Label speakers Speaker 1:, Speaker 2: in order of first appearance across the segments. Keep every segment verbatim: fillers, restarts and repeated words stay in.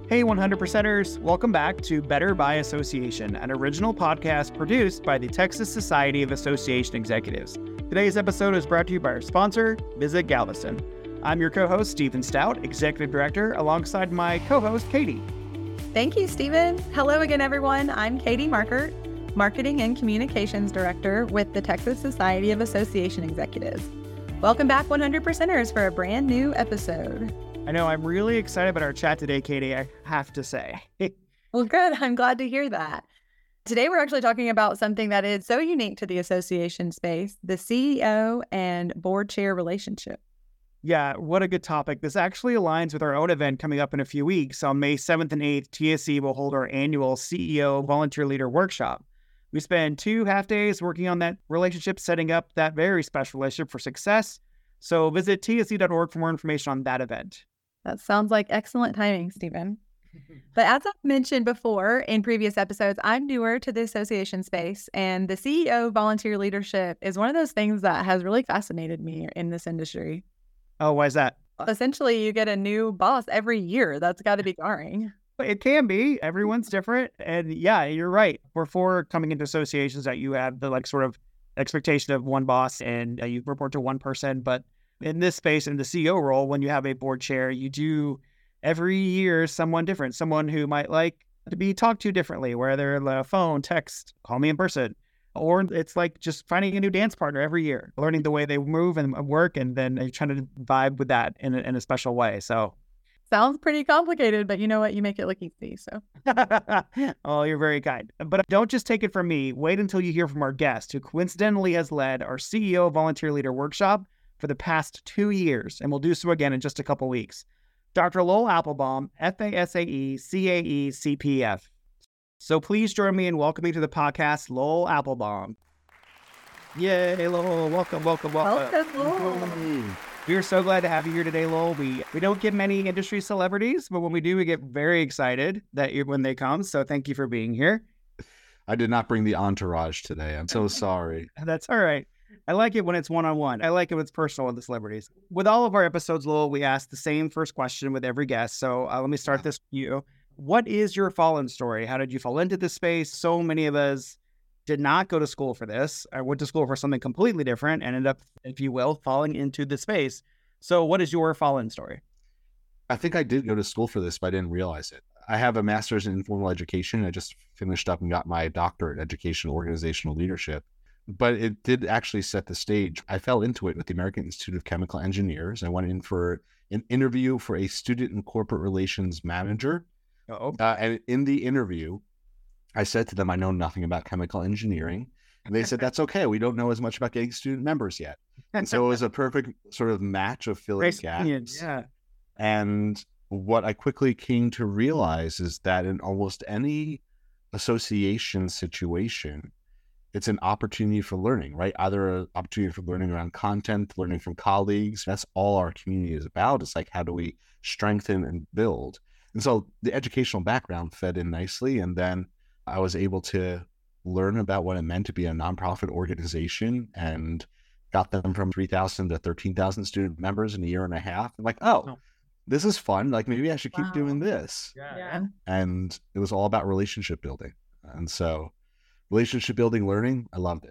Speaker 1: Hey one hundred percenters, welcome back to Better by Association, an original podcast produced by the Texas Society of Association Executives. Today's episode is brought to you by our sponsor, Visit Galveston. I'm your co-host, Stephen Stout, Executive Director, alongside my co-host, Katie.
Speaker 2: Thank you, Stephen. Hello again, everyone. I'm Katie Markert, Marketing and Communications Director with the Texas Society of Association Executives. Welcome back, one hundred percenters, for a brand new episode.
Speaker 1: I know, I'm really excited about our chat today, Katie, I have to say.
Speaker 2: Well, good. I'm glad to hear that. Today, we're actually talking about something that is so unique to the association space, the C E O and board chair relationship.
Speaker 1: Yeah, what a good topic. This actually aligns with our own event coming up in a few weeks. On May seventh and eighth, T S C will hold our annual C E O Volunteer Leader Workshop. We spend two half days working on that relationship, setting up that very special relationship for success. So visit T S C dot org for more information on that event.
Speaker 2: That sounds like excellent timing, Stephen. But as I've mentioned before in previous episodes, I'm newer to the association space, and the C E O volunteer leadership is one of those things that has really fascinated me in this industry.
Speaker 1: Oh, why is that?
Speaker 2: Essentially, you get a new boss every year. That's got to be jarring.
Speaker 1: It can be. Everyone's different. And yeah, you're right. Before coming into associations that you have the like sort of expectation of one boss and uh, you report to one person, but in this space, in the C E O role, when you have a board chair, you do every year someone different, someone who might like to be talked to differently, whether the phone, text, call me in person, or it's like just finding a new dance partner every year, learning the way they move and work, and then you're trying to vibe with that in a, in a special way. So
Speaker 2: sounds pretty complicated, but you know what? You make it look easy. So,
Speaker 1: oh, you're very kind. But don't just take it from me. Wait until you hear from our guest, who coincidentally has led our C E O Volunteer Leader Workshop for the past two years, and we'll do so again in just a couple weeks. Doctor Lowell Applebaum, F A S A E, C A E, C P F. So please join me in welcoming to the podcast, Lowell Applebaum. Yay, Lowell. Welcome, welcome, welcome.
Speaker 2: Welcome, Lowell.
Speaker 1: We are so glad to have you here today, Lowell. We we don't get many industry celebrities, but when we do, we get very excited that you when they come. So thank you for being here.
Speaker 3: I did not bring the entourage today. I'm so sorry.
Speaker 1: That's all right. I like it when it's one-on-one. I like it when it's personal with the celebrities. With all of our episodes, Lowell, we ask the same first question with every guest. So uh, let me start this with you. What is your fallen story? How did you fall into this space? So many of us did not go to school for this. I went to school for something completely different and ended up, if you will, falling into the space. So what is your fallen story?
Speaker 3: I think I did go to school for this, but I didn't realize it. I have a master's in informal education. I just finished up and got my doctorate in educational organizational leadership. But it did actually set the stage. I fell into it with the American Institute of Chemical Engineers. I went in for an interview for a student and corporate relations manager.
Speaker 1: Uh-oh.
Speaker 3: Uh, and in the interview, I said to them, I know nothing about chemical engineering. And they said, that's okay. We don't know as much about getting student members yet. And so it was a perfect sort of match of filling
Speaker 1: Race
Speaker 3: gaps.
Speaker 1: opinions, yeah.
Speaker 3: And what I quickly came to realize is that in almost any association situation, it's an opportunity for learning, right? Either an opportunity for learning around content, learning from colleagues. That's all our community is about. It's like, how do we strengthen and build? And so the educational background fed in nicely. And then I was able to learn about what it meant to be a nonprofit organization and got them from three thousand to thirteen thousand student members in a year and a half. I'm like, oh, oh, this is fun. Like, maybe I should keep wow. doing this.
Speaker 1: Yeah.
Speaker 3: And it was all about relationship building. And so relationship building, learning, I loved it.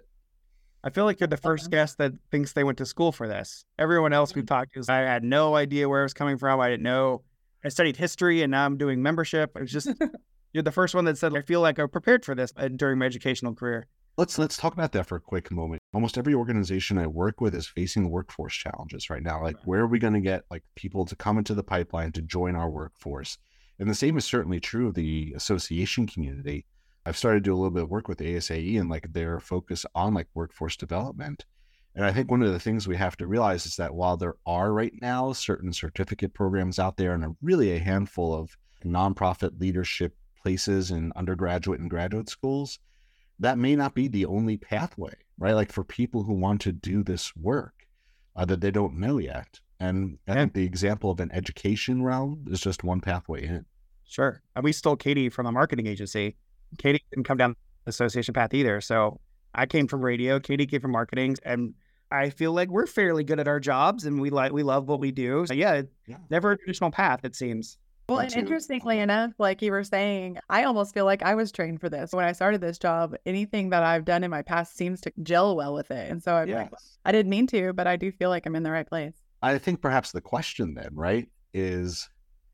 Speaker 1: I feel like you're the first guest that thinks they went to school for this. Everyone else we've talked to, I had no idea where it was coming from. I didn't know. I studied history and now I'm doing membership. It was just, you're the first one that said, I feel like I'm prepared for this during my educational career.
Speaker 3: Let's let's talk about that for a quick moment. Almost every organization I work with is facing workforce challenges right now. Like, where are we going to get like people to come into the pipeline to join our workforce? And the same is certainly true of the association community. I've started to do a little bit of work with A S A E and like their focus on like workforce development. And I think one of the things we have to realize is that while there are right now certain certificate programs out there and a really a handful of nonprofit leadership places in undergraduate and graduate schools, that may not be the only pathway, right? Like for people who want to do this work uh, that they don't know yet. And I think the example of an education realm is just one pathway in.
Speaker 1: Sure. And we stole Katie from a marketing agency. Katie didn't come down the association path either. So I came from radio, Katie came from marketing, and I feel like we're fairly good at our jobs and we like we love what we do. So yeah, yeah. Never a traditional path, it seems.
Speaker 2: Well, and interestingly enough, like you were saying, I almost feel like I was trained for this. When I started this job, anything that I've done in my past seems to gel well with it. And so I'm
Speaker 3: Yes.
Speaker 2: like, I didn't mean to, but I do feel like I'm in the right place.
Speaker 3: I think perhaps the question then, right, is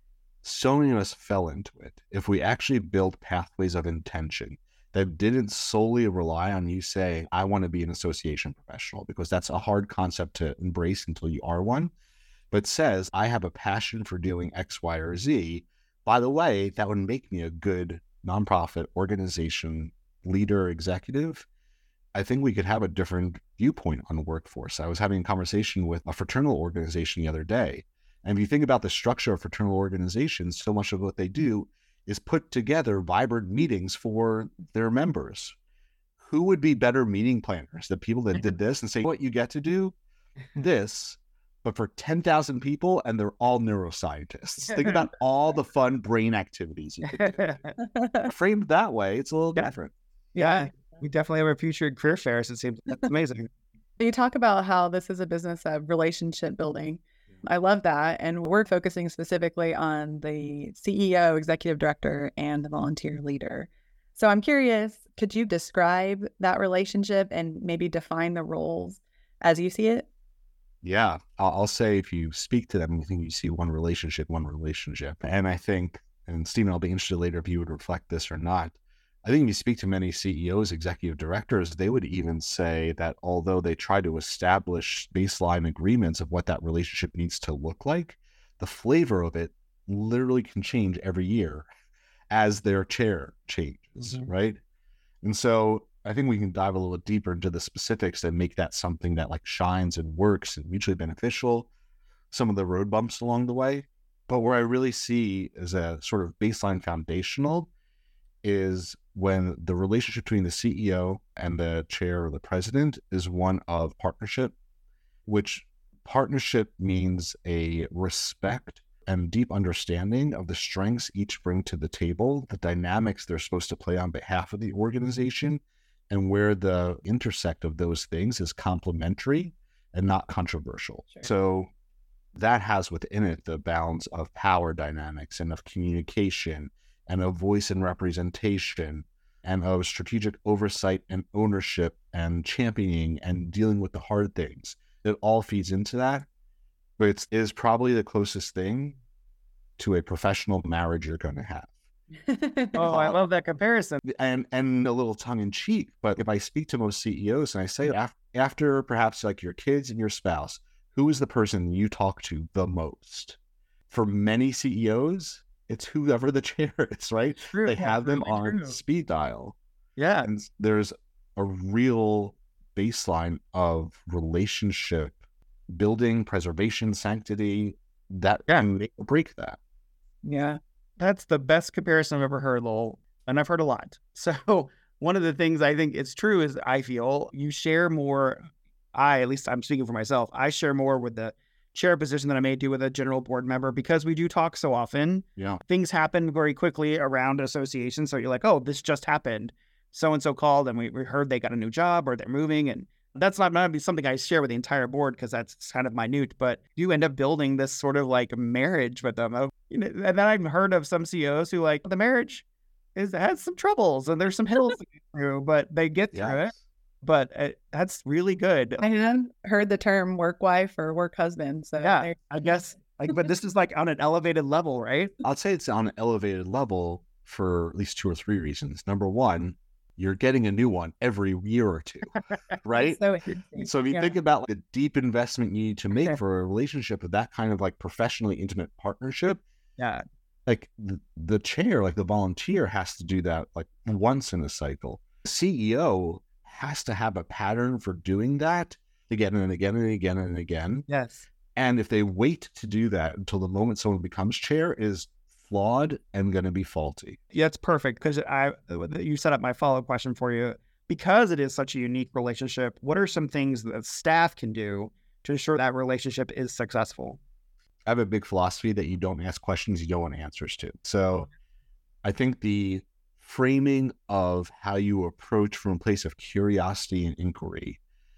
Speaker 3: so many of us fell into it. If we actually build pathways of intention that didn't solely rely on you saying, I want to be an association professional, because that's a hard concept to embrace until you are one, but says, I have a passion for doing X, Y, or Z. By the way, that would make me a good nonprofit organization leader, executive. I think we could have a different viewpoint on the workforce. I was having a conversation with a fraternal organization the other day. And if you think about the structure of fraternal organizations, so much of what they do is put together vibrant meetings for their members. Who would be better meeting planners? The people that did this and say, what you get to do this, but for ten thousand people, and they're all neuroscientists. Think about all the fun brain activities you could do. Framed that way, it's a little
Speaker 1: Yeah.
Speaker 3: different.
Speaker 1: Yeah, we definitely have a future in career fairs. It seems that's amazing.
Speaker 2: You talk about how this is a business of relationship building. I love that. And we're focusing specifically on the C E O, executive director, and the volunteer leader. So I'm curious, could you describe that relationship and maybe define the roles as you see it?
Speaker 3: Yeah, I'll, I'll say if you speak to them, you think you see one relationship, one relationship. And I think, and Stephen, I'll be interested later if you would reflect this or not. I think if you speak to many C E Os, executive directors, they would even say that although they try to establish baseline agreements of what that relationship needs to look like, the flavor of it literally can change every year as their chair changes, mm-hmm. right? And so I think we can dive a little deeper into the specifics and make that something that like shines and works and mutually beneficial, some of the road bumps along the way. But where I really see as a sort of baseline foundational is when the relationship between the C E O and the chair or the president is one of partnership, which partnership means a respect and deep understanding of the strengths each bring to the table, the dynamics they're supposed to play on behalf of the organization, and where the intersect of those things is complementary and not controversial. Sure. So that has within it the balance of power dynamics and of communication and of voice and representation and of strategic oversight and ownership and championing and dealing with the hard things. It all feeds into that, but it's, it is probably the closest thing to a professional marriage you're going to have.
Speaker 1: Oh, I love that comparison.
Speaker 3: And and a little tongue in cheek, but if I speak to most C E Os and I say af- after perhaps like your kids and your spouse, who is the person you talk to the most? For many C E Os, it's whoever the chair is, right?
Speaker 1: True.
Speaker 3: They have them
Speaker 1: really
Speaker 3: on
Speaker 1: true.
Speaker 3: speed dial.
Speaker 1: Yeah.
Speaker 3: And there's a real baseline of relationship building, preservation, sanctity that
Speaker 1: Yeah.
Speaker 3: can make or break that.
Speaker 1: Yeah. That's the best comparison I've ever heard, Lowell. And I've heard a lot. So one of the things I think is true is I feel you share more. I, at least I'm speaking for myself, I share more with the chair position than I may do with a general board member because we do talk so often.
Speaker 3: Yeah.
Speaker 1: Things happen very quickly around associations. So you're like, oh, this just happened. So-and-so called and we, we heard they got a new job or they're moving. And that's not going to be something I share with the entire board because that's kind of minute, but you end up building this sort of like marriage with them. You know, and then I've heard of some C E Os who like the marriage is has some troubles and there's some hills to get through, but they get through
Speaker 3: Yes.
Speaker 1: it. But it, that's really good.
Speaker 2: I have heard the term work wife or work husband. So
Speaker 1: Yeah,
Speaker 2: there-
Speaker 1: I guess. Like, but this is like on an elevated level, right?
Speaker 3: I'll say it's on an elevated level for at least two or three reasons. Number one, you're getting a new one every year or two, right?
Speaker 2: So interesting.
Speaker 3: So if you
Speaker 2: Yeah.
Speaker 3: think about the deep investment you need to make for a relationship of that kind of like professionally intimate partnership,
Speaker 1: Yeah.
Speaker 3: like the, the chair, like the volunteer has to do that like once in a cycle. C E O has to have a pattern for doing that again and again and again and again.
Speaker 1: Yes.
Speaker 3: And if they wait to do that until the moment someone becomes chair is flawed and going to be faulty.
Speaker 1: Yeah, it's perfect because I you set up my follow-up question for you. Because it is such a unique relationship, what are some things that staff can do to ensure that relationship is successful?
Speaker 3: I have a big philosophy that you don't ask questions you don't want answers to. So I think the framing of how you approach from a place of curiosity and inquiry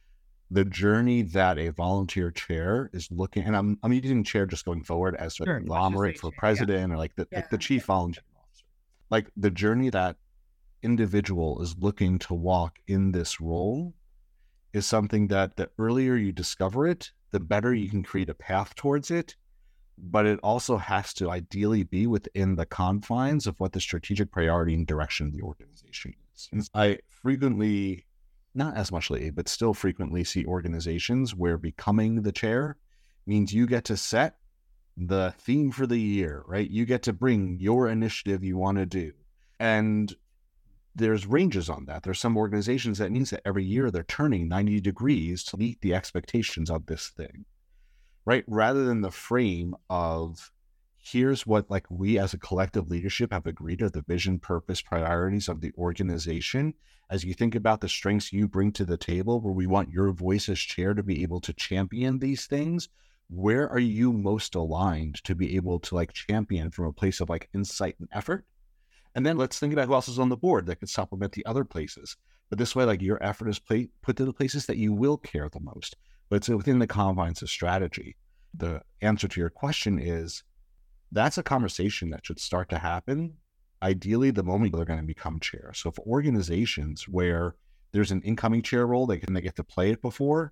Speaker 3: the journey that a volunteer chair is looking, and I'm I'm using chair just going forward as a
Speaker 1: Sure,
Speaker 3: conglomerate for
Speaker 1: chair, yeah.
Speaker 3: president or like the
Speaker 2: Yeah.
Speaker 3: like the chief volunteer officer. Like the journey that individual is looking to walk in this role is something that the earlier you discover it, the better you can create a path towards it. But it also has to ideally be within the confines of what the strategic priority and direction of the organization is. And I frequently, not as much lately, but still frequently see organizations where becoming the chair means you get to set the theme for the year, right? You get to bring your initiative you want to do. And there's ranges on that. There's some organizations that means that every year they're turning ninety degrees to meet the expectations of this thing, right? Rather than the frame of here's what like we as a collective leadership have agreed are the vision, purpose, priorities of the organization. As you think about the strengths you bring to the table, where we want your voice as chair to be able to champion these things, where are you most aligned to be able to like champion from a place of like insight and effort? And then let's think about who else is on the board that could supplement the other places. But this way, like your effort is play, put to the places that you will care the most, but it's within the confines of strategy. The answer to your question is that's a conversation that should start to happen, ideally the moment they're going to become chair. So for organizations where there's an incoming chair role, they can they get to play it before,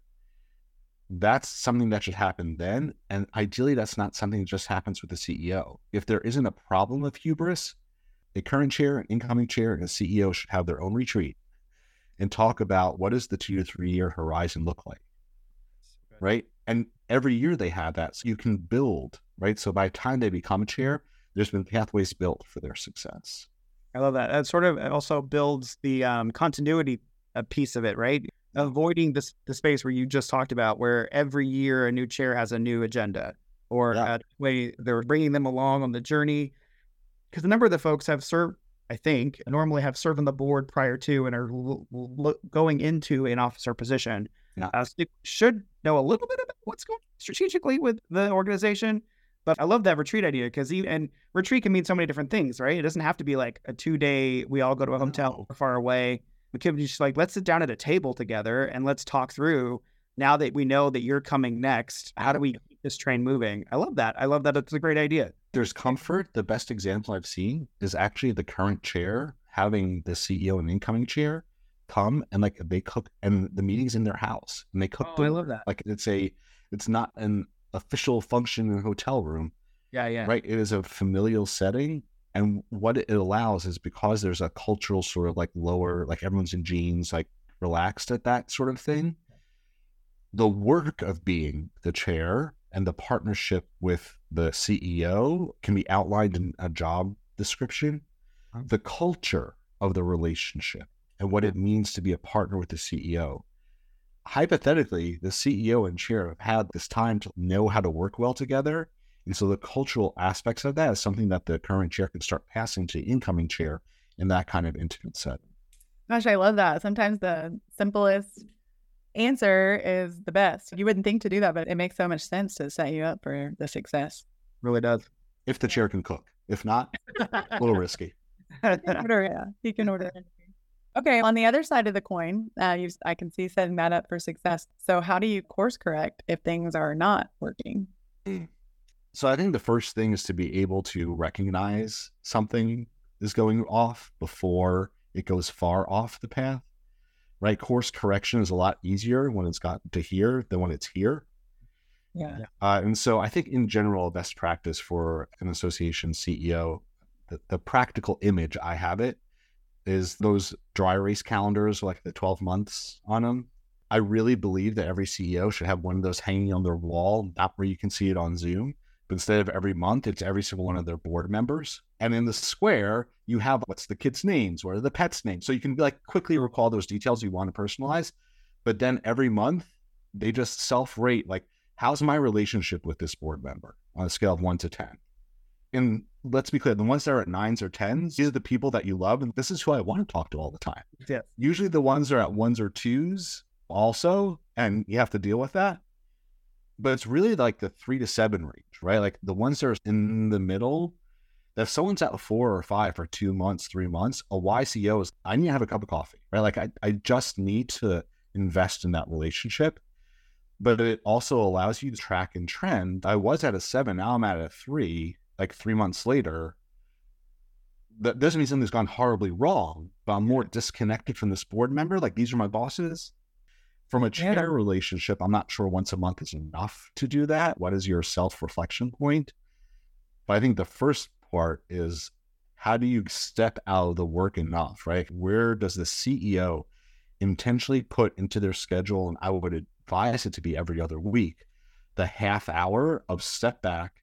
Speaker 3: that's something that should happen then. And ideally, that's not something that just happens with the C E O. If there isn't a problem of hubris, a current chair, an incoming chair, and a C E O should have their own retreat and talk about what does the two to three year horizon look like, right? And every year they have that, so you can build, right? So by the time they become a chair, there's been pathways built for their success.
Speaker 1: I love that. That sort of also builds the um, continuity uh, piece of it, right? Avoiding this the space where you just talked about, where every year a new chair has a new agenda, or
Speaker 3: Yeah.
Speaker 1: a way they're bringing them along on the journey. Because a number of the folks have served, I think, normally have served on the board prior to and are l- l- going into an officer position.
Speaker 3: Yeah.
Speaker 1: Uh, so they should know a little bit about what's going on strategically with the organization. But I love that retreat idea, because even and retreat can mean so many different things, right? It doesn't have to be like a two day, we all go to a hotel
Speaker 3: No.
Speaker 1: far away. It could be just like, let's sit down at a table together and let's talk through, now that we know that you're coming next, how do we keep this train moving? I love that. I love that. It's a great idea.
Speaker 3: There's comfort. The best example I've seen is actually the current chair having the C E O and incoming chair come and like they cook, and the meeting's in their house and they cook.
Speaker 1: Oh, I love that.
Speaker 3: Like it's a, it's not an official function in a hotel room,
Speaker 1: Yeah, yeah.
Speaker 3: right? It is a familial setting. And what it allows is, because there's a cultural sort of like lower, like everyone's in jeans, like relaxed at that sort of thing. The work of being the chair and the partnership with the C E O can be outlined in a job description. The culture of the relationship and what it means to be a partner with the C E O. Hypothetically, the C E O and chair have had this time to know how to work well together. And so the cultural aspects of that is something that the current chair can start passing to the incoming chair in that kind of intimate setting.
Speaker 2: Gosh, I love that. Sometimes the simplest answer is the best. You wouldn't think to do that, but it makes so much sense to set you up for the success.
Speaker 1: Really does.
Speaker 3: If the chair can cook. If not, a little risky.
Speaker 2: Order, yeah, he can order. Okay, on the other side of the coin, uh, you, I can see setting that up for success. So how do you course correct if things are not working?
Speaker 3: So I think the first thing is to be able to recognize something is going off before it goes far off the path, right? Course correction is a lot easier when it's gotten to here than when it's here.
Speaker 2: Yeah.
Speaker 3: Uh, and so I think in general, best practice for an association C E O, the, the practical image I have it is those dry erase calendars, like the twelve months on them. I really believe that every C E O should have one of those hanging on their wall, not where you can see it on Zoom, but instead of every month, it's every single one of their board members. And in the square, you have what's the kids' names, what are the pets' names. So you can like quickly recall those details you want to personalize. But then every month, they just self-rate, like, how's my relationship with this board member on a scale of one to ten? And let's be clear, the ones that are at nines or tens, these are the people that you love. And this is who I want to talk to all the time.
Speaker 1: Yes.
Speaker 3: Usually the ones that are at ones or twos also, and you have to deal with that. But it's really like the three to seven range, right? Like the ones that are in the middle, if someone's at four or five for two months, three months, a Y C O is, I need to have a cup of coffee, right? Like I, I just need to invest in that relationship. But it also allows you to track and trend. I was at a seven, now I'm at a three, like three months later. That doesn't mean something's gone horribly wrong, but I'm more disconnected from this board member. Like, these are my bosses. From a chair
Speaker 1: Yeah.
Speaker 3: relationship, I'm not sure once a month is enough to do that. What is your self-reflection point? But I think the first part is, how do you step out of the work enough, right? Where does the C E O intentionally put into their schedule, and I would advise it to be every other week, the half hour of step back,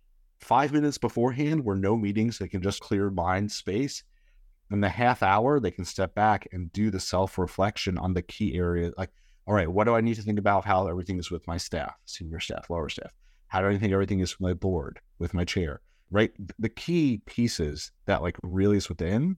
Speaker 3: five minutes beforehand where no meetings, they can just clear mind space. And the half hour, they can step back and do the self-reflection on the key areas. Like, all right, what do I need to think about how everything is with my staff, senior staff, lower staff? How do I think everything is with my board, with my chair, right? The key pieces that like really is within,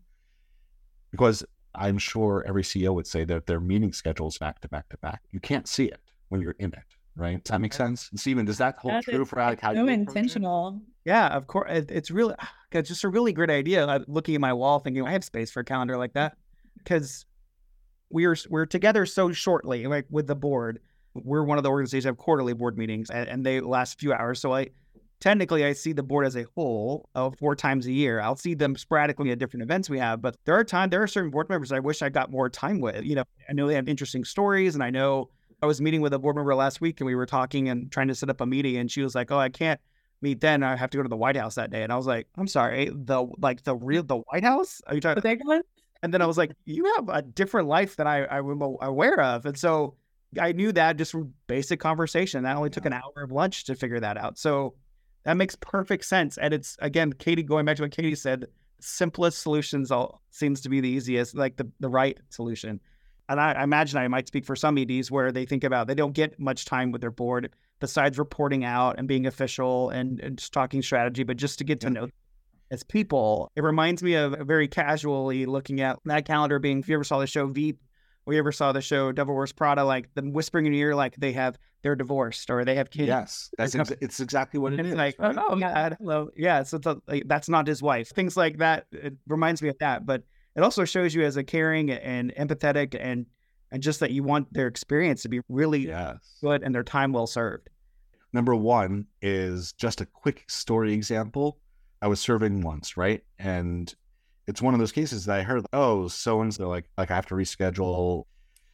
Speaker 3: because I'm sure every C E O would say that their meeting schedules back to back to back. You can't see it when you're in it, right? Does that make sense? And Stephen, does that hold
Speaker 2: That
Speaker 3: true
Speaker 2: is
Speaker 3: for like how
Speaker 2: so
Speaker 3: you approach it?
Speaker 2: intentional.
Speaker 1: Yeah, of course. It, it's really, it's just a really great idea. I'm looking at my wall thinking, I have space for a calendar like that, because we're we're together so shortly, like with the board. We're one of the organizations that have quarterly board meetings, and, and they last a few hours. So I technically I see the board as a whole uh, four times a year. I'll see them sporadically at different events we have, but there are times there are certain board members I wish I got more time with. You know, I know they have interesting stories, and I know I was meeting with a board member last week, and we were talking and trying to set up a meeting, and she was like, "Oh, I can't meet then. I have to go to the White House that day." And I was like, "I'm sorry, the like the real the White House? Are you talking?"
Speaker 2: The big one?
Speaker 1: And then I was like, "You have a different life than I I'm aware of." And so I knew that just from basic conversation. That only took an hour of lunch to figure that out. So that makes perfect sense. And it's, again, Katie, going back to what Katie said, simplest solutions all seems to be the easiest, like the, the right solution. And I, I imagine I might speak for some E Ds where they think about, they don't get much time with their board besides reporting out and being official and, and just talking strategy, but just to get to know as people. It reminds me of very casually looking at that calendar being, if you ever saw the show Veep, or you ever saw the show Devil Wears Prada, like them whispering in your ear, like they have, they're divorced or they have kids.
Speaker 3: Yes, that's ex- it's exactly what it
Speaker 1: And
Speaker 3: is.
Speaker 1: it's like,
Speaker 3: right?
Speaker 1: oh, God, hello. Yeah, so it's a, like, that's not his wife. Things like that. It reminds me of that. But it also shows you as a caring and empathetic and and just that you want their experience to be really
Speaker 3: Yes.
Speaker 1: good and their time well served.
Speaker 3: Number one is just a quick story example. I was serving once, right? And it's one of those cases that I heard, oh, so-and-so, like, like I have to reschedule,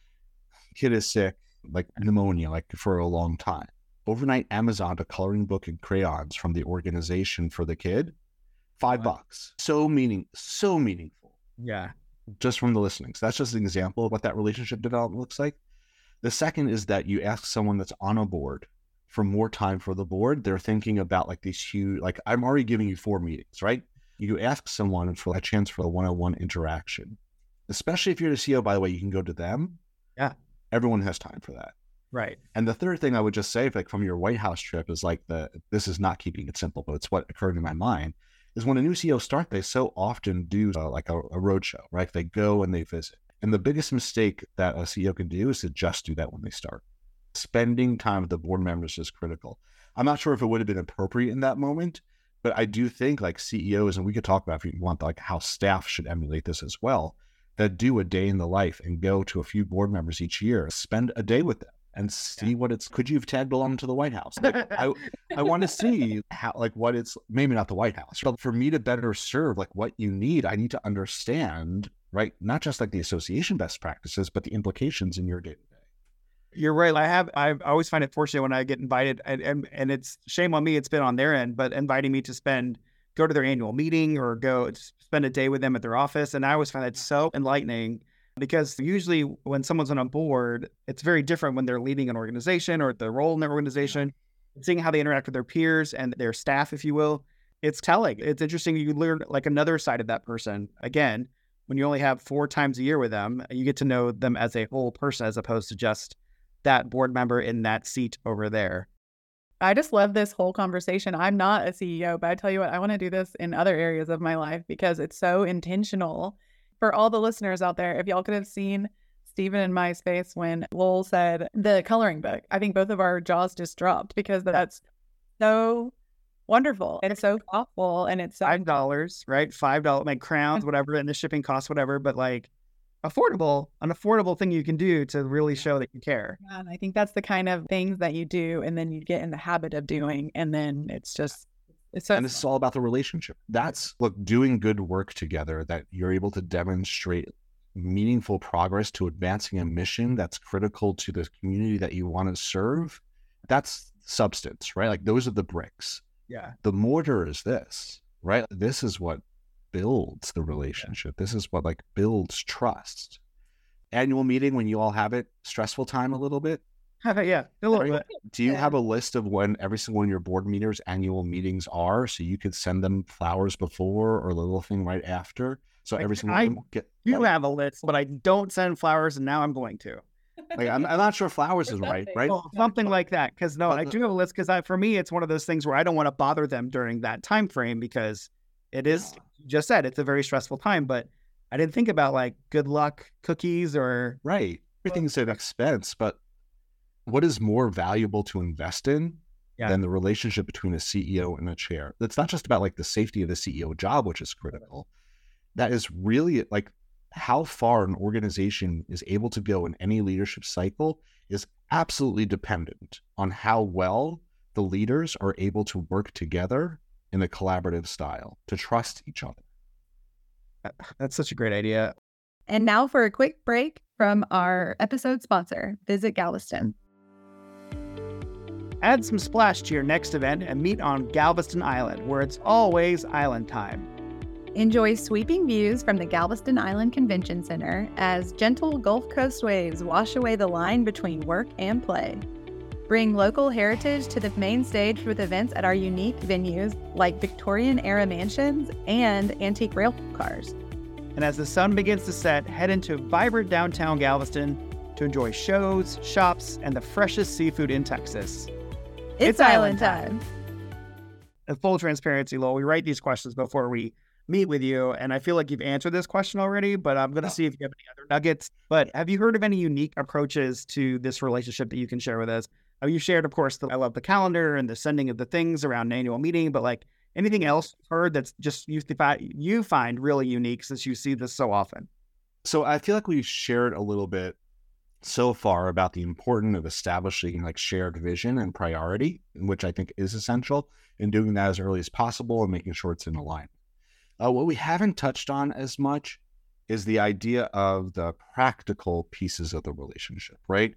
Speaker 3: kid is sick, like pneumonia, like for a long time. Overnight Amazon, a coloring book and crayons from the organization for the kid, five
Speaker 1: Wow.
Speaker 3: bucks. So meaning, so meaningful.
Speaker 1: Yeah.
Speaker 3: Just from the listening. So that's just an example of what that relationship development looks like. The second is that you ask someone that's on a board for more time for the board. They're thinking about like these huge, like I'm already giving you four meetings, right? You ask someone for a chance for a one-on-one interaction, especially if you're the C E O, by the way, you can go to them.
Speaker 1: Yeah.
Speaker 3: Everyone has time for that.
Speaker 1: Right.
Speaker 3: And the third thing I would just say, like from your White House trip, is like the, this is not keeping it simple, but it's what occurred in my mind, is when a new C E O starts, they so often do uh, like a, a roadshow, right? They go and they visit. And the biggest mistake that a C E O can do is to just do that when they start. Spending time with the board members is critical. I'm not sure if it would have been appropriate in that moment, but I do think like C E Os, and we could talk about if you want, like how staff should emulate this as well, that do a day in the life and go to a few board members each year, spend a day with them and see what it's, could you have tagged along to the White House? Like, I, I want to see how, like what it's, maybe not the White House, but for me to better serve like what you need, I need to understand, right? Not just like the association best practices, but the implications in your day to day.
Speaker 1: You're right. I have, I always find it fortunate when I get invited, and, and, and it's shame on me. It's been on their end, but inviting me to spend, go to their annual meeting or go spend a day with them at their office. And I always find that so enlightening, because usually when someone's on a board, it's very different when they're leading an organization or the role in their organization, seeing how they interact with their peers and their staff, if you will. It's telling. It's interesting. You learn like another side of that person. Again, when you only have four times a year with them, you get to know them as a whole person as opposed to just that board member in that seat over there.
Speaker 2: I just love this whole conversation. I'm not a C E O, but I tell you what, I want to do this in other areas of my life because it's so intentional. For all the listeners out there, if y'all could have seen Stephen in my space when Lowell said the coloring book, I think both of our jaws just dropped because that's so wonderful. It's so thoughtful and it's so
Speaker 1: Five dollars, right? Five dollars, like crowns, whatever, and the shipping costs, whatever. But like, affordable, an affordable thing you can do to really show that you care.
Speaker 2: Yeah, and I think that's the kind of things that you do, and then you get in the habit of doing, and then it's just, it's so.
Speaker 3: And this is all about the relationship. That's, look, doing good work together, that you're able to demonstrate meaningful progress to advancing a mission that's critical to the community that you want to serve. That's substance, right? Like those are the bricks.
Speaker 1: Yeah.
Speaker 3: The mortar is this, right? This is what builds the relationship. Yeah. This is what like builds trust. Annual meeting, when you all have it, stressful time a little bit.
Speaker 1: Yeah, a little
Speaker 3: right?
Speaker 1: bit.
Speaker 3: Do you
Speaker 2: yeah.
Speaker 3: have a list of when every single one of your board meetings, annual meetings are, so you could send them flowers before or a little thing right after? So like, every single
Speaker 1: I
Speaker 3: one get.
Speaker 1: You
Speaker 3: like,
Speaker 1: have a list, but I don't send flowers, and now I'm going to.
Speaker 3: Like I'm, I'm not sure flowers is right, right?
Speaker 1: Well, something like that, because no, I do have a list. Because I, for me, it's one of those things where I don't want to bother them during that time frame because it is, you just said, it's a very stressful time. But I didn't think about like good luck cookies or
Speaker 3: right. Everything's an expense, but what is more valuable to invest in yeah. than the relationship between a C E O and a chair? That's not just about like the safety of the C E O job, which is critical. That is really like how far an organization is able to go in any leadership cycle is absolutely dependent on how well the leaders are able to work together in a collaborative style, to trust each other.
Speaker 1: That's such a great idea.
Speaker 2: And now for a quick break from our episode sponsor, Visit Galveston.
Speaker 1: Add some splash to your next event and meet on Galveston Island, where it's always island time.
Speaker 2: Enjoy sweeping views from the Galveston Island Convention Center as gentle Gulf Coast waves wash away the line between work and play. Bring local heritage to the main stage with events at our unique venues like Victorian-era mansions and antique rail cars.
Speaker 1: And as the sun begins to set, head into vibrant downtown Galveston to enjoy shows, shops, and the freshest seafood in Texas.
Speaker 2: It's, it's island time. time.
Speaker 1: In full transparency, Lowell, we write these questions before we meet with you, and I feel like you've answered this question already, but I'm going to see if you have any other nuggets. But have you heard of any unique approaches to this relationship that you can share with us? Uh, you shared, of course, the, I love the calendar and the sending of the things around an annual meeting, but like anything else you've heard that's just you, you find really unique since you see this so often?
Speaker 3: So I feel like we've shared a little bit so far about the importance of establishing like shared vision and priority, which I think is essential, and doing that as early as possible and making sure it's in alignment. Uh, what we haven't touched on as much is the idea of the practical pieces of the relationship, right?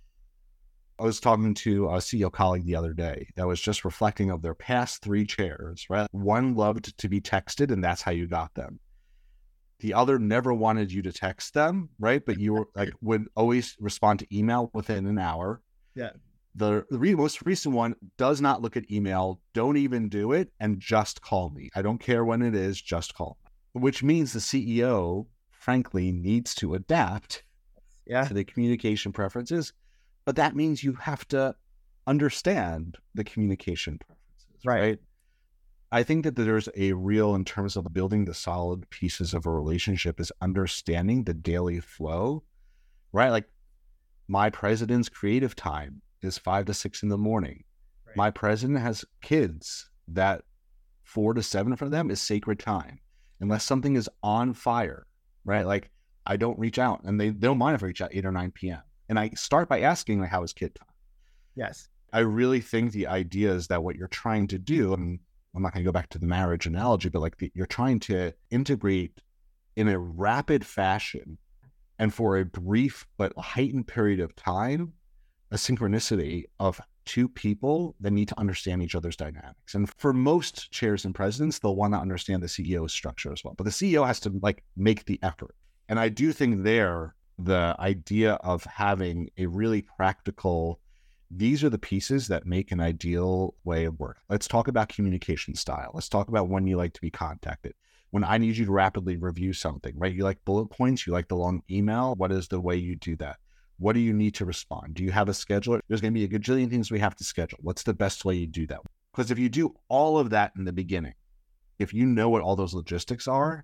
Speaker 3: I was talking to a C E O colleague the other day that was just reflecting of their past three chairs, right? One loved to be texted, and that's how you got them. The other never wanted you to text them, right? But you were like would always respond to email within an hour.
Speaker 1: Yeah.
Speaker 3: The, the re- most recent one does not look at email, don't even do it, and just call me. I don't care when it is, just call me. Which means the C E O, frankly, needs to adapt
Speaker 1: yeah.
Speaker 3: to the communication preferences. But that means you have to understand the communication preferences, right? right? I think that there's a real, in terms of building the solid pieces of a relationship, is understanding the daily flow, right? Like my president's creative time is five to six in the morning. Right. My president has kids that four to seven for them is sacred time. Unless something is on fire, right? Like I don't reach out, and they, they don't mind if I reach out eight or nine p.m. And I start by asking, like, how is kid time?
Speaker 1: Yes.
Speaker 3: I really think the idea is that what you're trying to do, and I'm not going to go back to the marriage analogy, but like the, you're trying to integrate in a rapid fashion and for a brief but heightened period of time, a synchronicity of two people that need to understand each other's dynamics. And for most chairs and presidents, they'll want to understand the C E O's structure as well. But the C E O has to like make the effort. And I do think there, the idea of having a really practical, these are the pieces that make an ideal way of work. Let's talk about communication style. Let's talk about when you like to be contacted. When I need you to rapidly review something, right? You like bullet points, you like the long email. What is the way you do that? What do you need to respond? Do you have a scheduler? There's going to be a gajillion things we have to schedule. What's the best way you do that? Because if you do all of that in the beginning, if you know what all those logistics are,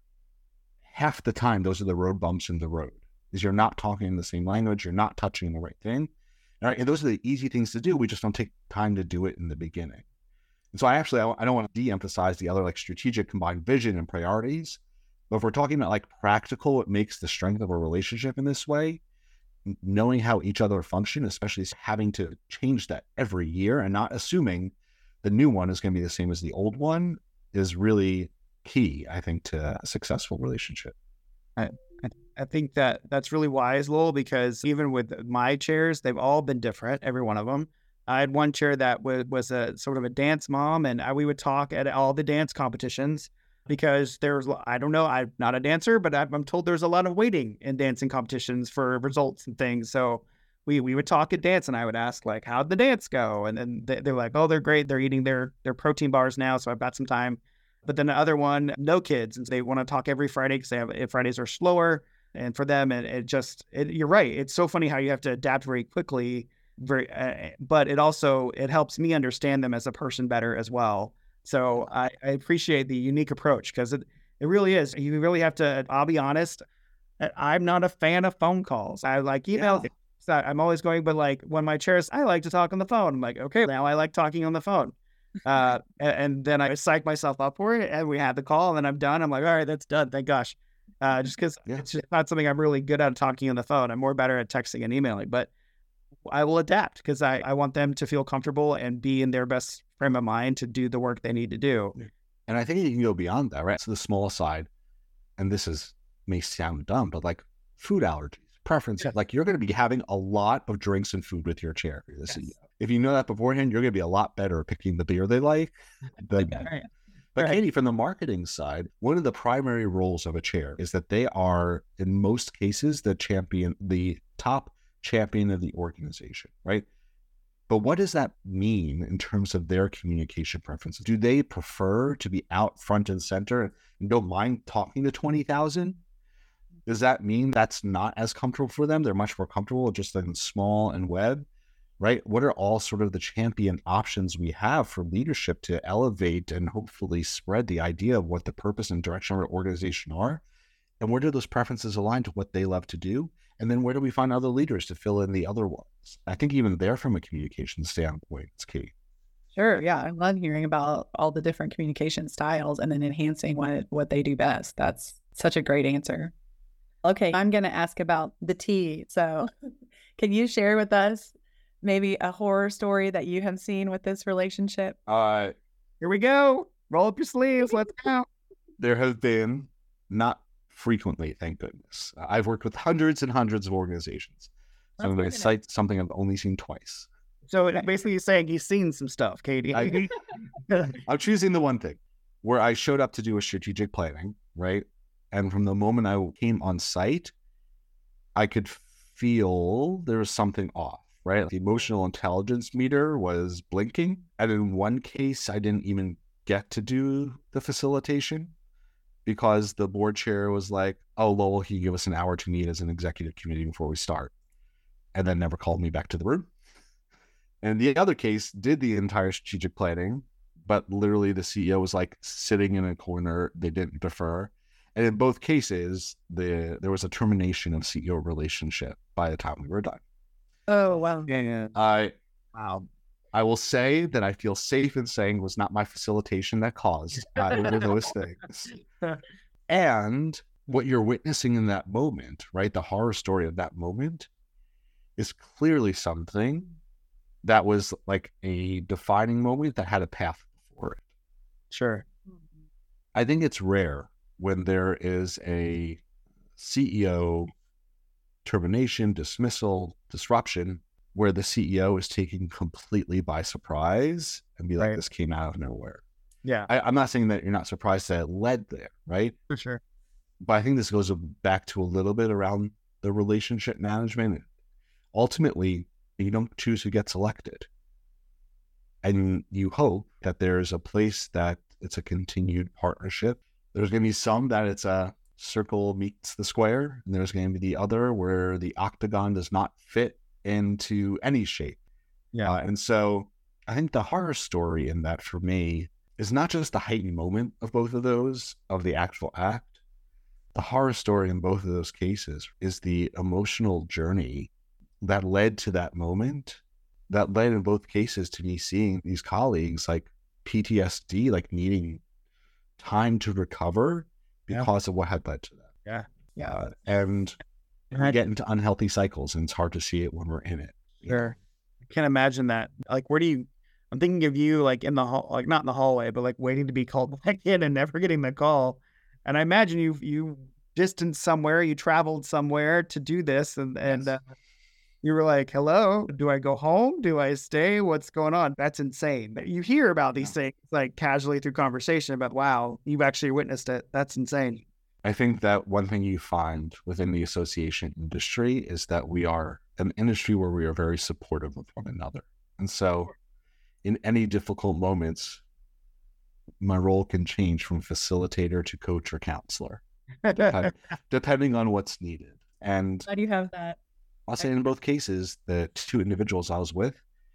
Speaker 3: half the time, those are the road bumps in the road. Is you're not talking in the same language, you're not touching the right thing. All right, and those are the easy things to do. We just don't take time to do it in the beginning. And so I actually, I don't want to de-emphasize the other like strategic combined vision and priorities, But if we're talking about like practical, what makes the strength of a relationship in this way, knowing how each other function, especially having to change that every year and not assuming the new one is going to be the same as the old one, is really key, I think, to a successful relationship.
Speaker 1: I, I think that that's really wise, Lowell, because even with my chairs, they've all been different, every one of them. I had one chair that was, was a sort of a dance mom, and I, we would talk at all the dance competitions because there's, I don't know, I'm not a dancer, but I'm told there's a lot of waiting in dancing competitions for results and things. So we we would talk at dance, and I would ask, like, how'd the dance go? And then they, they're like, oh, they're great. They're eating their, their protein bars now, so I've got some time. But then the other one, no kids, and they want to talk every Friday because they have Fridays are slower. And for them, it, it just, it, you're right. It's so funny how you have to adapt very quickly, very, uh, but it also, it helps me understand them as a person better as well. So I, I appreciate the unique approach because it, it really is. You really have to, I'll be honest, I'm not a fan of phone calls. I like emails. Yeah. So I'm always going, but like when my chairs, I like to talk on the phone. I'm like, okay, now I like talking on the phone. Uh, and, and then I psych myself up for it and we had the call and then I'm done. I'm like, all right, that's done. Thank gosh. Uh, just because yeah. it's just not something I'm really good at talking on the phone. I'm more better at texting and emailing, but I will adapt because I, I want them to feel comfortable and be in their best frame of mind to do the work they need to do.
Speaker 3: And I think you can go beyond that, right? So the small side, and this is may sound dumb, but like food allergies, preferences, yeah. like you're going to be having a lot of drinks and food with your chair. Yes. If you know that beforehand, you're going to be a lot better at picking the beer they like. Than, right. But right. Katie, from the marketing side, one of the primary roles of a chair is that they are, in most cases, the champion, the top champion of the organization, right? But what does that mean in terms of their communication preferences? Do they prefer to be out front and center and don't mind talking to twenty thousand? Does that mean that's not as comfortable for them? They're much more comfortable just in small and web, right? What are all sort of the champion options we have for leadership to elevate and hopefully spread the idea of what the purpose and direction of our organization are? And where do those preferences align to what they love to do? And then where do we find other leaders to fill in the other ones? I think even there, from a communication standpoint, it's key.
Speaker 2: Sure. Yeah. I love hearing about all the different communication styles and then enhancing what, what they do best. That's such a great answer. Okay. I'm going to ask about the tea. So can you share with us maybe a horror story that you have seen with this relationship?
Speaker 3: Uh,
Speaker 1: Here we go. Roll up your sleeves. Let's go.
Speaker 3: There have been, not frequently, thank goodness. I've worked with hundreds and hundreds of organizations. So I'm going to cite something I've only seen twice.
Speaker 1: So basically you're saying he's seen some stuff, Katie.
Speaker 3: I, I'm choosing the one thing where I showed up to do a strategic planning, right? And from the moment I came on site, I could feel there was something off, right? The emotional intelligence meter was blinking. And in one case, I didn't even get to do the facilitation because the board chair was like, oh, Lowell, can you give us an hour to meet as an executive committee before we start? And then never called me back to the room. And the other case did the entire strategic planning, but literally the C E O was like sitting in a corner. They didn't defer. And in both cases, the there was a termination of C E O relationship by the time we were done.
Speaker 2: Oh, wow.
Speaker 1: Yeah, yeah.
Speaker 3: I,
Speaker 1: wow.
Speaker 3: I will say that I feel safe in saying it was not my facilitation that caused either of those things. And what you're witnessing in that moment, right, the horror story of that moment, is clearly something that was like a defining moment that had a path before it.
Speaker 1: Sure.
Speaker 3: I think it's rare when there is a C E O termination, dismissal, disruption, where the C E O is taken completely by surprise and be like, right. This came out of nowhere.
Speaker 1: Yeah.
Speaker 3: I, I'm not saying that you're not surprised that it led there, right?
Speaker 1: For sure.
Speaker 3: But I think this goes back to a little bit around the relationship management. Ultimately, you don't choose who gets elected. And you hope that there's a place that it's a continued partnership. There's going to be some that it's a circle meets the square, and there's going to be the other where the octagon does not fit into any shape.
Speaker 1: Yeah.
Speaker 3: Uh, and so I think the horror story in that for me is not just the heightened moment of both of those, of the actual act. The horror story in both of those cases is the emotional journey that led to that moment, that led in both cases to me seeing these colleagues like P T S D, like needing time to recover because yeah. of what had led to that.
Speaker 1: Yeah. Yeah.
Speaker 3: Uh, and we get into unhealthy cycles, and it's hard to see it when we're in it.
Speaker 1: Sure. Know? I can't imagine that. Like, where do you, I'm thinking of you like in the hall, like not in the hallway, but like waiting to be called back in and never getting the call. And I imagine you, you distanced somewhere, you traveled somewhere to do this. And, and yes. uh, you were like, hello, do I go home? Do I stay? What's going on? That's insane. You hear about these things like casually through conversation about, wow, you've actually witnessed it. That's insane.
Speaker 3: I think that one thing you find within the association industry is that we are an industry where we are very supportive of one another. And so in any difficult moments, my role can change from facilitator to coach or counselor, depend, depending on what's needed. And
Speaker 2: how do you have that?
Speaker 3: I'll say in both cases, the two individuals I was with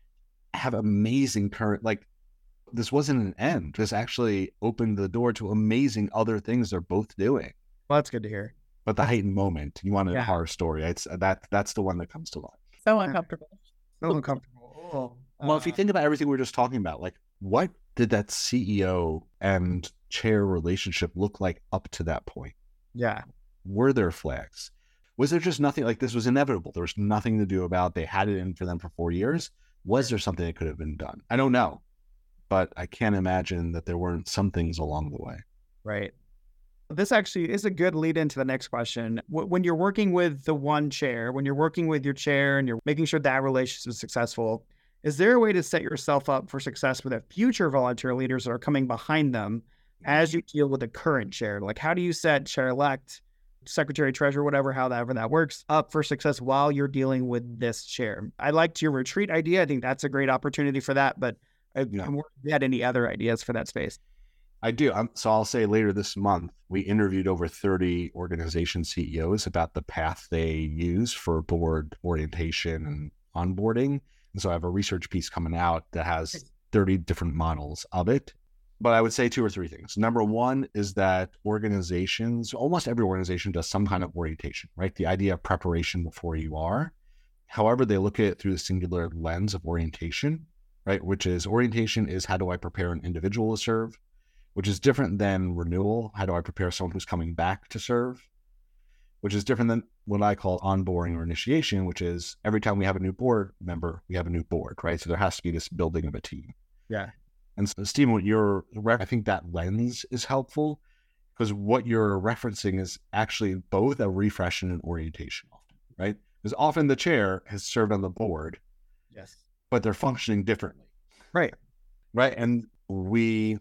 Speaker 3: have amazing current, like this wasn't an end. This actually opened the door to amazing other things they're both doing.
Speaker 1: Well, that's good to hear.
Speaker 3: But the heightened moment, you want a
Speaker 1: yeah.
Speaker 3: horror story. It's that that's the one that comes to mind.
Speaker 2: So uncomfortable.
Speaker 1: So uncomfortable. Oh.
Speaker 3: Well, uh, if you think about everything we we're just talking about, like what did that C E O and chair relationship look like up to that point?
Speaker 1: Yeah.
Speaker 3: Were there flags? Was there just nothing, like this was inevitable? There was nothing to do about it. They had it in for them for four years. Was there something that could have been done? I don't know, but I can't imagine that there weren't some things along the way.
Speaker 1: Right. This actually is a good lead into the next question. When you're working with the one chair, when you're working with your chair and you're making sure that relationship is successful, is there a way to set yourself up for success with the future volunteer leaders that are coming behind them as you deal with the current chair? Like, how do you set chair-elect, secretary, treasurer, whatever, however that works, up for success while you're dealing with this chair? I liked your retreat idea. I think that's a great opportunity for that, but I, yeah. I'm wondering if you had any other ideas for that space.
Speaker 3: I do. Um, so I'll say later this month, we interviewed over thirty organization C E Os about the path they use for board orientation and onboarding. And so I have a research piece coming out that has thirty different models of it. But I would say two or three things. Number one is that organizations, almost every organization does some kind of orientation, right? The idea of preparation before you are. However, they look at it through the singular lens of orientation, right? Which is orientation is how do I prepare an individual to serve, which is different than renewal. How do I prepare someone who's coming back to serve, which is different than what I call onboarding or initiation, which is every time we have a new board member, we have a new board, right? So there has to be this building of a team.
Speaker 1: Yeah.
Speaker 3: And so, Stephen, what you're, I think that lens is helpful because what you're referencing is actually both a refresh and an orientation, often, right? Because often the chair has served on the board,
Speaker 1: yes,
Speaker 3: but they're functioning differently.
Speaker 1: Right.
Speaker 3: Right. And we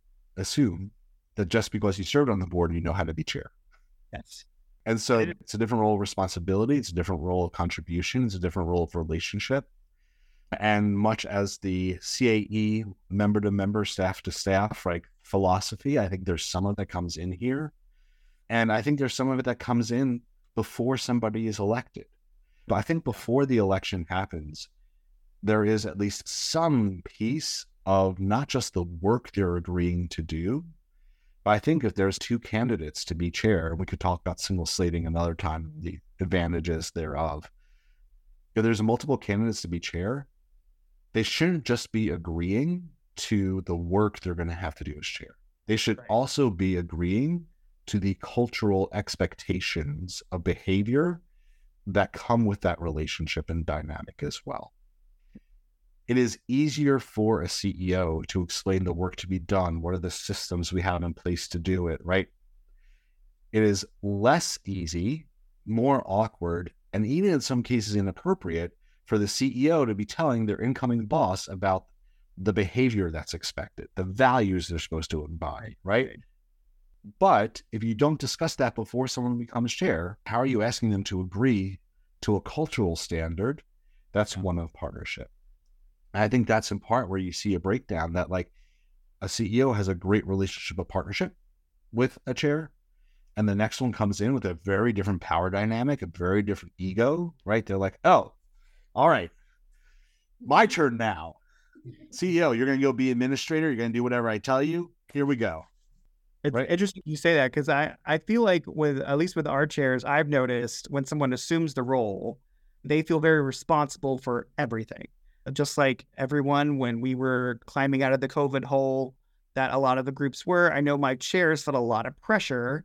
Speaker 3: assume that just because you served on the board, you know how to be chair.
Speaker 1: Yes.
Speaker 3: And so it's a different role of responsibility. It's a different role of contribution. It's a different role of relationship. And much as the C A E member to member, staff to staff, like philosophy, I think there's some of that comes in here. And I think there's some of it that comes in before somebody is elected. But I think before the election happens, there is at least some piece of not just the work they're agreeing to do, but I think if there's two candidates to be chair, we could talk about single slating another time, the advantages thereof. If there's multiple candidates to be chair, they shouldn't just be agreeing to the work they're going to have to do as chair. They should right. also be agreeing to the cultural expectations of behavior that come with that relationship and dynamic as well. It is easier for a C E O to explain the work to be done. What are the systems we have in place to do it, right? It is less easy, more awkward, and even in some cases inappropriate for the C E O to be telling their incoming boss about the behavior that's expected, the values they're supposed to embody, right? But if you don't discuss that before someone becomes chair, how are you asking them to agree to a cultural standard? That's one of partnership. And I think that's in part where you see a breakdown that like a C E O has a great relationship of partnership with a chair, and the next one comes in with a very different power dynamic, a very different ego, right? They're like, oh, all right, my turn now. C E O, you're going to go be administrator. You're going to do whatever I tell you. Here we go.
Speaker 1: It's right? Interesting you say that because I, I feel like with, at least with our chairs, I've noticed when someone assumes the role, they feel very responsible for everything. Just like everyone, when we were climbing out of the COVID hole, that a lot of the groups were, I know my chairs felt a lot of pressure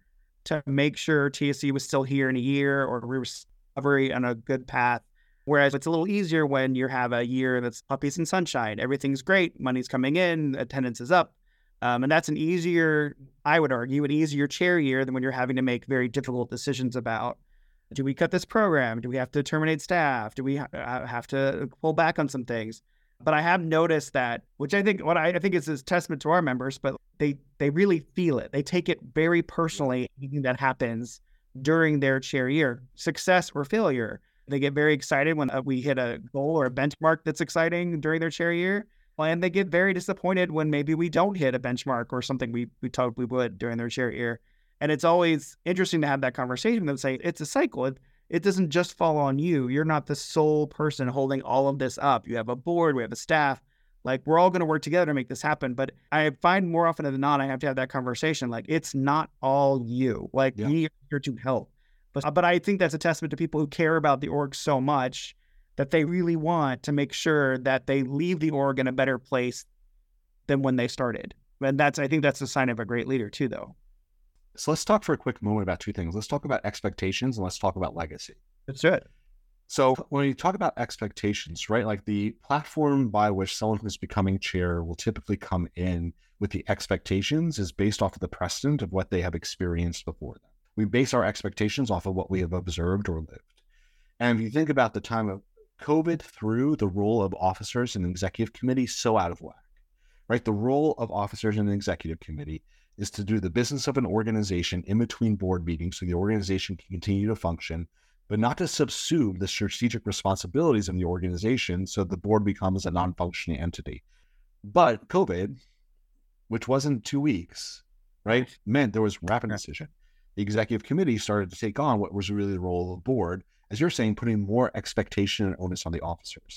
Speaker 1: to make sure T S C was still here in a year or we were recovery on a good path. Whereas it's a little easier when you have a year that's puppies and sunshine. Everything's great. Money's coming in. Attendance is up. Um, and that's an easier, I would argue, an easier chair year than when you're having to make very difficult decisions about, do we cut this program? Do we have to terminate staff? Do we ha- have to pull back on some things? But I have noticed that, which I think what I, I think is a testament to our members, but they, they really feel it. They take it very personally, anything that happens during their chair year, success or failure. They get very excited when uh, we hit a goal or a benchmark that's exciting during their chair year. And they get very disappointed when maybe we don't hit a benchmark or something we, we told we would during their chair year. And it's always interesting to have that conversation and say, it's a cycle. It, it doesn't just fall on you. You're not the sole person holding all of this up. You have a board, we have a staff. Like, we're all going to work together to make this happen. But I find more often than not, I have to have that conversation. Like, it's not all you. Like, yeah. You're here to help. But, but I think that's a testament to people who care about the org so much that they really want to make sure that they leave the org in a better place than when they started. And that's, I think that's a sign of a great leader too, though.
Speaker 3: So let's talk for a quick moment about two things. Let's talk about expectations and let's talk about legacy.
Speaker 1: Let's do it.
Speaker 3: So when you talk about expectations, right, like the platform by which someone who's becoming chair will typically come in with the expectations is based off of the precedent of what they have experienced before them. We base our expectations off of what we have observed or lived. And if you think about the time of COVID threw the role of officers in the executive committee so out of whack, right? The role of officers in the executive committee is to do the business of an organization in between board meetings so the organization can continue to function, but not to subsume the strategic responsibilities of the organization so the board becomes a non-functioning entity. But COVID, which wasn't two weeks, right, meant there was rapid decision. The executive committee started to take on what was really the role of the board, as you're saying, putting more expectation and onus on the officers.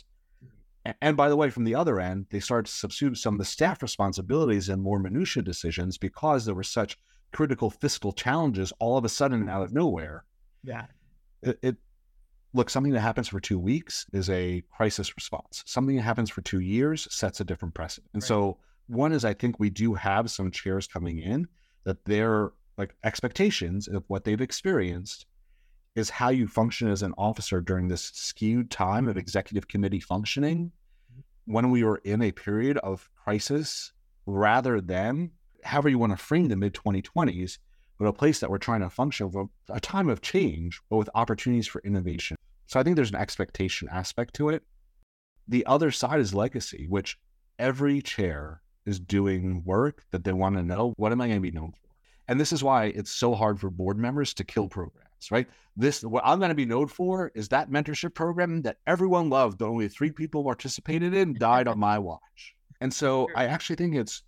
Speaker 3: And by the way, from the other end, they started to subsume some of the staff responsibilities and more minutia decisions because there were such critical fiscal challenges all of a sudden out of nowhere.
Speaker 1: Yeah.
Speaker 3: It, it look, something that happens for two weeks is a crisis response. Something that happens for two years sets a different precedent. And right. So one is, I think we do have some chairs coming in that their like expectations of what they've experienced is how you function as an officer during this skewed time of executive committee functioning when we were in a period of crisis, rather than however you want to frame the mid twenty twenties, but a place that we're trying to function with a time of change, but with opportunities for innovation. So I think there's an expectation aspect to it. The other side is legacy, which every chair is doing work that they want to know, what am I going to be known for? And this is why it's so hard for board members to kill programs, right? This, what I'm going to be known for is that mentorship program that everyone loved, but only three people participated in, died on my watch. And so I actually think it's,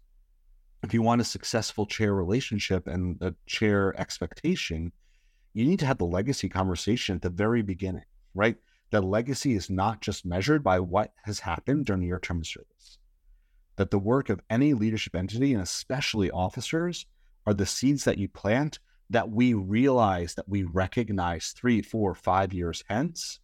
Speaker 3: if you want a successful chair relationship and a chair expectation, you need to have the legacy conversation at the very beginning, right? That legacy is not just measured by what has happened during your term of service. That the work of any leadership entity, and especially officers, are the seeds that you plant that we realize, that we recognize three, four, five years hence.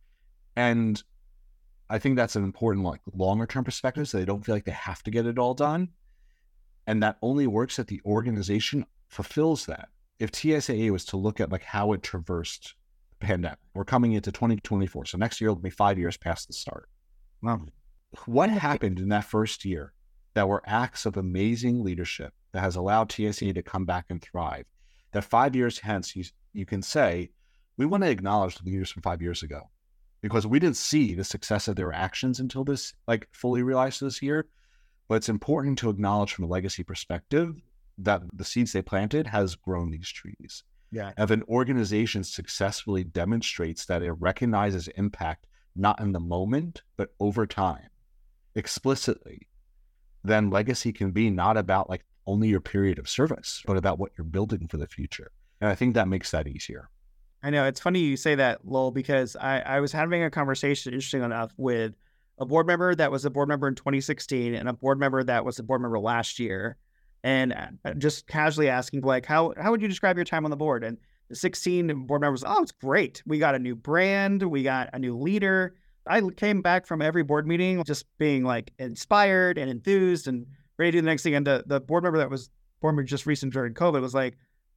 Speaker 3: And I think that's an important, like, longer term perspective, so they don't feel like they have to get it all done. And that only works if the organization fulfills that. If T S A A was to look at like how it traversed the pandemic, we're coming into twenty twenty-four. So next year will be five years past the start. Wow. What happened in that first year that were acts of amazing leadership that has allowed T S A A to come back and thrive? That five years hence, you, you can say, we want to acknowledge the leaders from five years ago, because we didn't see the success of their actions until this, like, fully realized this year. But it's important to acknowledge from a legacy perspective that the seeds they planted has grown these trees.
Speaker 1: Yeah.
Speaker 3: If an organization successfully demonstrates that it recognizes impact, not in the moment, but over time, explicitly, then legacy can be not about like only your period of service, but about what you're building for the future. And I think that makes that easier.
Speaker 1: I know. It's funny you say that, Lowell, because I, I was having a conversation, interesting enough, with a board member that was a board member in twenty sixteen and a board member that was a board member last year. And just casually asking, like, how how would you describe your time on the board? And the sixteen board members, oh, it's great. We got a new brand. We got a new leader. I came back from every board meeting just being like inspired and enthused and ready to do the next thing. And the, the board member that was board member just recent during COVID was like,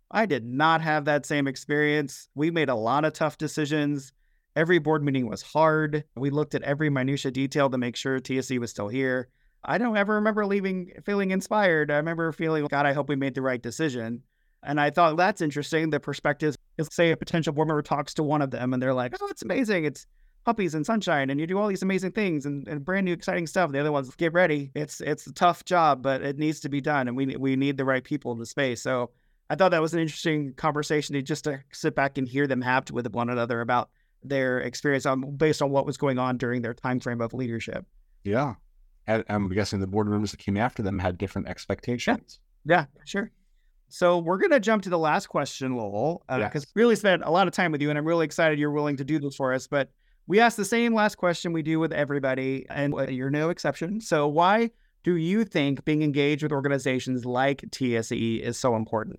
Speaker 1: I did not have that same experience. We made a lot of tough decisions. Every board meeting was hard. We looked at every minutia detail to make sure T S E was still here. I don't ever remember leaving feeling inspired. I remember feeling, God, I hope we made the right decision. And I thought that's interesting. The perspectives, say a potential board member talks to one of them and they're like, oh, it's amazing. It's puppies and sunshine and you do all these amazing things and, and brand new exciting stuff. The other ones, get ready. It's it's a tough job, but it needs to be done. And we we need the right people in the space. So I thought that was an interesting conversation to just to sit back and hear them have with one another about their experience on, based on what was going on during their time frame of leadership.
Speaker 3: Yeah. And I'm guessing the board members that came after them had different expectations.
Speaker 1: Yeah, yeah, sure. So we're going to jump to the last question, Lowell, because uh, yes. really spent a lot of time with you, and I'm really excited you're willing to do this for us. But we ask the same last question we do with everybody, and you're no exception. So why do you think being engaged with organizations like T S E is so important?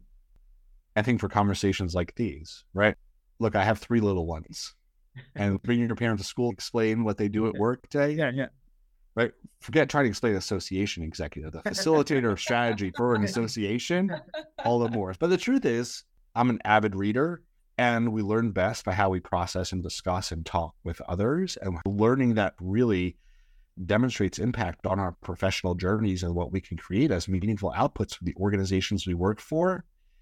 Speaker 3: I think for conversations like these, right? Look, I have three little ones, and bringing your parents to school, explain what they do at work today.
Speaker 1: Yeah, yeah.
Speaker 3: Right? Forget trying to explain association executive, the facilitator of strategy for an association, all the more. But the truth is, I'm an avid reader, and we learn best by how we process and discuss and talk with others. And learning that really demonstrates impact on our professional journeys and what we can create as meaningful outputs for the organizations we work for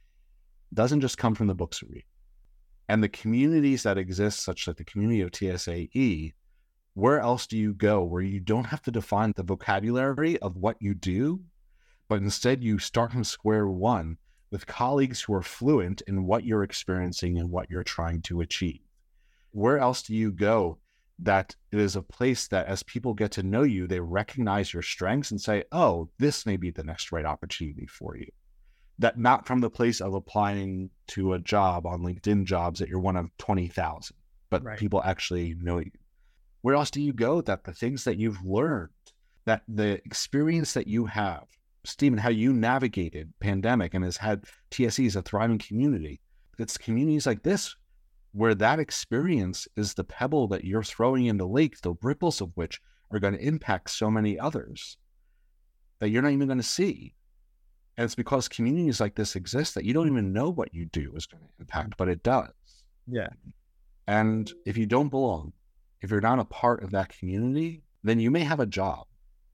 Speaker 3: doesn't just come from the books we read. And the communities that exist, such like the community of T S A E, where else do you go where you don't have to define the vocabulary of what you do, but instead you start from square one with colleagues who are fluent in what you're experiencing and what you're trying to achieve? Where else do you go that it is a place that as people get to know you, they recognize your strengths and say, oh, this may be the next right opportunity for you? That not from the place of applying to a job on LinkedIn Jobs that you're one of twenty thousand, but right. people actually know you. Where else do you go that the things that you've learned, that the experience that you have, Stephen, how you navigated pandemic and has had T S E as a thriving community, it's communities like this where that experience is the pebble that you're throwing in the lake, the ripples of which are going to impact so many others that you're not even going to see. And it's because communities like this exist that you don't even know what you do is going to impact, but it does.
Speaker 1: Yeah.
Speaker 3: And if you don't belong, if you're not a part of that community, then you may have a job.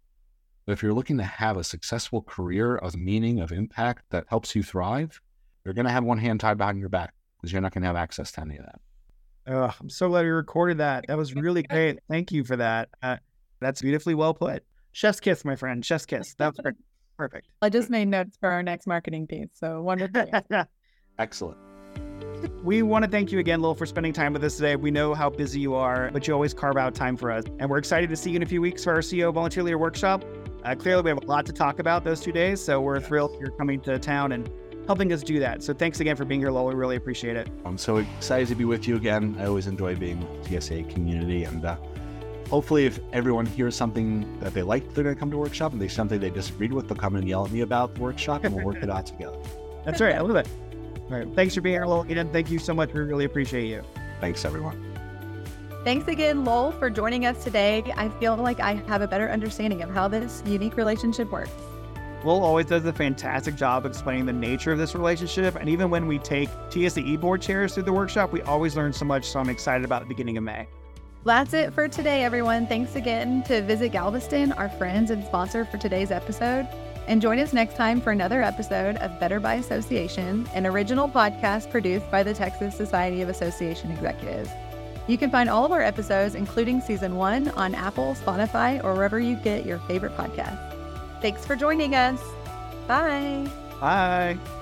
Speaker 3: But if you're looking to have a successful career of meaning, of impact that helps you thrive, you're going to have one hand tied behind your back because you're not going to have access to any of that.
Speaker 1: Oh, I'm so glad you recorded that. That was really great. Thank you for that. Uh, that's beautifully well put. Chef's kiss, my friend. Chef's kiss. That was perfect.
Speaker 2: I just made notes for our next marketing piece. So wonderful.
Speaker 3: Excellent.
Speaker 1: We want to thank you again, Lowell, for spending time with us today. We know how busy you are, but you always carve out time for us. And we're excited to see you in a few weeks for our C E O Volunteer Leader Workshop. Uh, clearly, we have a lot to talk about those two days, so we're thrilled you're coming to town and helping us do that. So thanks again for being here, Lowell. We really appreciate it.
Speaker 3: I'm so excited to be with you again. I always enjoy being with the T S A community, and uh, hopefully if everyone hears something that they like, they're going to come to workshop, and there's something they disagreed with, they'll come and yell at me about the workshop, and we'll work it out together.
Speaker 1: That's right. I love it. All right. Thanks for being here, Lowell. Again, thank you so much. We really appreciate you.
Speaker 3: Thanks, everyone.
Speaker 2: Thanks again, Lowell, for joining us today. I feel like I have a better understanding of how this unique relationship works.
Speaker 1: Lowell always does a fantastic job explaining the nature of this relationship. And even when we take T S A E board chairs through the workshop, we always learn so much. So I'm excited about the beginning of May.
Speaker 2: That's it for today, everyone. Thanks again to Visit Galveston, our friends and sponsor for today's episode. And join us next time for another episode of Better by Association, an original podcast produced by the Texas Society of Association Executives. You can find all of our episodes, including season one, on Apple, Spotify, or wherever you get your favorite podcasts. Thanks for joining us. Bye.
Speaker 1: Bye.